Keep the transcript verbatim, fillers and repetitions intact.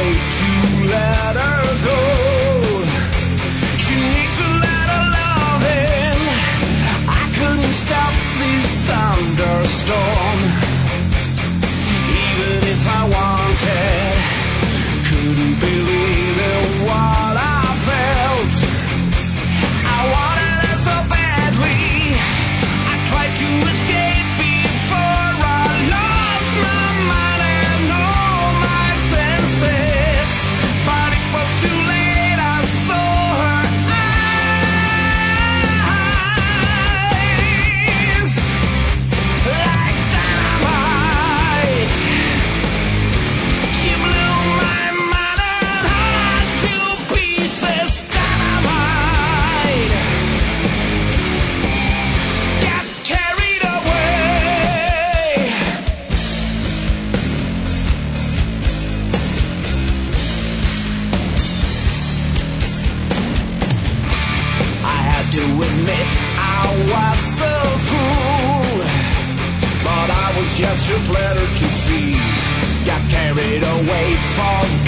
afraid to let her go. She needs a lot of loving. I couldn't stop this thunderstorm, even if I wanted. Couldn't believe in what I felt. I wanted her so badly. I tried to escape before I lost my mind and all my senses. But it was too late. I saw her eyes like dynamite. She blew my mind and heart to pieces. Dynamite. Got carried away. I had to admit I was so fool, but I was just too flattered to see. Got carried away, forgot